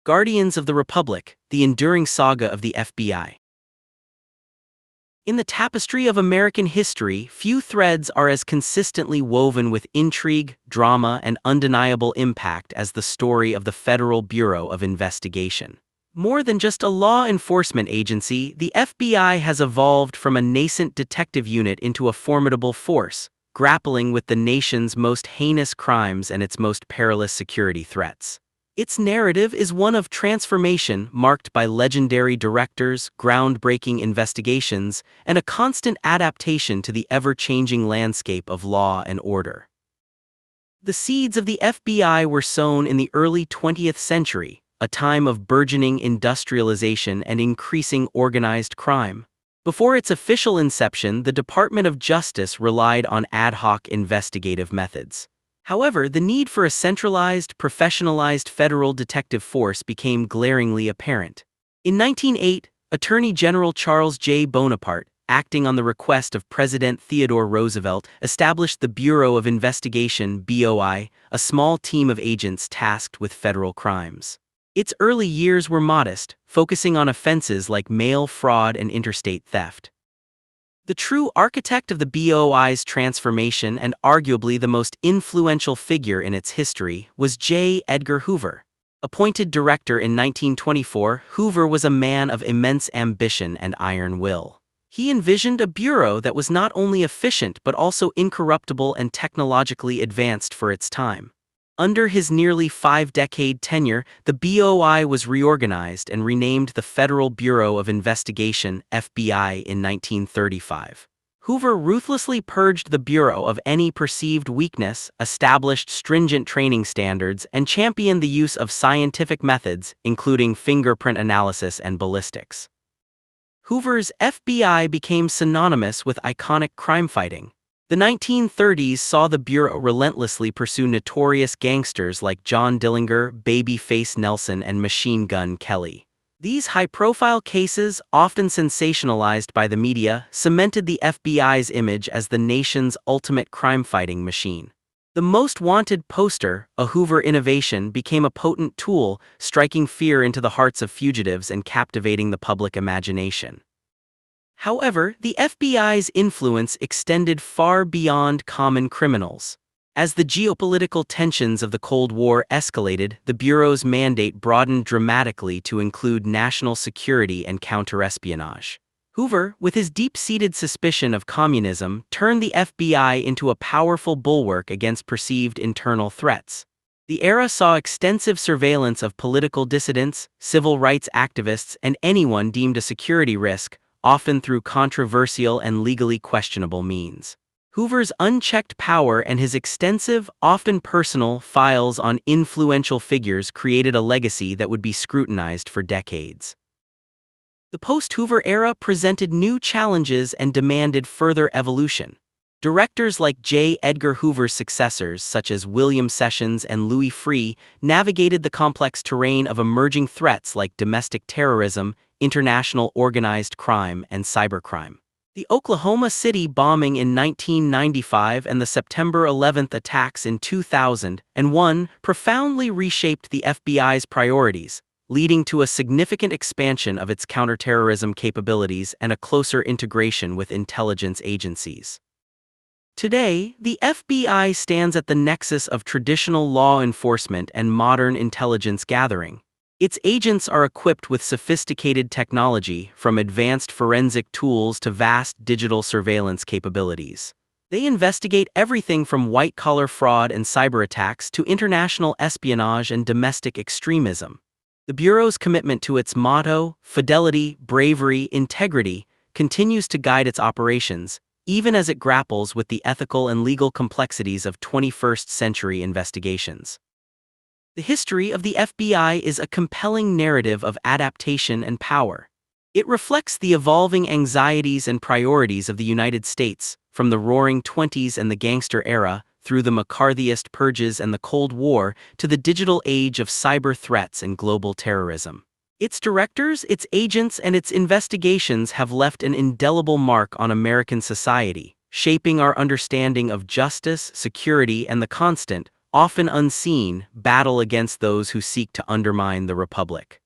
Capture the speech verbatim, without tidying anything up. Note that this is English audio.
Guardians of the Republic, the enduring saga of the F B I. In the tapestry of American history, few threads are as consistently woven with intrigue, drama, and undeniable impact as the story of the Federal Bureau of Investigation. More than just a law enforcement agency, the F B I has evolved from a nascent detective unit into a formidable force, grappling with the nation's most heinous crimes and its most perilous security threats. Its narrative is one of transformation marked by legendary directors, groundbreaking investigations, and a constant adaptation to the ever-changing landscape of law and order. The seeds of the F B I were sown in the early twentieth century, a time of burgeoning industrialization and increasing organized crime. Before its official inception, the Department of Justice relied on ad hoc investigative methods. However, the need for a centralized, professionalized federal detective force became glaringly apparent. In nineteen oh eight, Attorney General Charles J. Bonaparte, acting on the request of President Theodore Roosevelt, established the Bureau of Investigation (B O I), a small team of agents tasked with federal crimes. Its early years were modest, focusing on offenses like mail fraud and interstate theft. The true architect of the B O I's transformation and arguably the most influential figure in its history was J. Edgar Hoover. Appointed director in nineteen twenty-four, Hoover was a man of immense ambition and iron will. He envisioned a bureau that was not only efficient but also incorruptible and technologically advanced for its time. Under his nearly five-decade tenure, the B O I was reorganized and renamed the Federal Bureau of Investigation (F B I) in nineteen thirty-five. Hoover ruthlessly purged the Bureau of any perceived weakness, established stringent training standards, and championed the use of scientific methods, including fingerprint analysis and ballistics. Hoover's F B I became synonymous with iconic crime fighting. The nineteen thirties saw the Bureau relentlessly pursue notorious gangsters like John Dillinger, Babyface Nelson, and Machine Gun Kelly. These high-profile cases, often sensationalized by the media, cemented the F B I's image as the nation's ultimate crime-fighting machine. The Most Wanted poster, a Hoover innovation, became a potent tool, striking fear into the hearts of fugitives and captivating the public imagination. However, the F B I's influence extended far beyond common criminals. As the geopolitical tensions of the Cold War escalated, the Bureau's mandate broadened dramatically to include national security and counterespionage. Hoover, with his deep-seated suspicion of communism, turned the F B I into a powerful bulwark against perceived internal threats. The era saw extensive surveillance of political dissidents, civil rights activists, and anyone deemed a security risk, often through controversial and legally questionable means. Hoover's unchecked power and his extensive, often personal, files on influential figures created a legacy that would be scrutinized for decades. The post-Hoover era presented new challenges and demanded further evolution. Directors like J. Edgar Hoover's successors, such as William Sessions and Louis Freeh, navigated the complex terrain of emerging threats like domestic terrorism, international organized crime, and cybercrime. The Oklahoma City bombing in nineteen ninety-five and the September eleventh attacks in two thousand one profoundly reshaped the F B I's priorities, leading to a significant expansion of its counterterrorism capabilities and a closer integration with intelligence agencies. Today, the F B I stands at the nexus of traditional law enforcement and modern intelligence gathering. Its agents are equipped with sophisticated technology, from advanced forensic tools to vast digital surveillance capabilities. They investigate everything from white-collar fraud and cyber attacks to international espionage and domestic extremism. The Bureau's commitment to its motto, fidelity, bravery, integrity, continues to guide its operations, even as it grapples with the ethical and legal complexities of twenty-first century investigations. The history of the F B I is a compelling narrative of adaptation and power. It reflects the evolving anxieties and priorities of the United States, from the Roaring Twenties and the gangster era, through the McCarthyist purges and the Cold War, to the digital age of cyber threats and global terrorism. Its directors, its agents, and its investigations have left an indelible mark on American society, shaping our understanding of justice, security, and the constant, often unseen, battle against those who seek to undermine the Republic.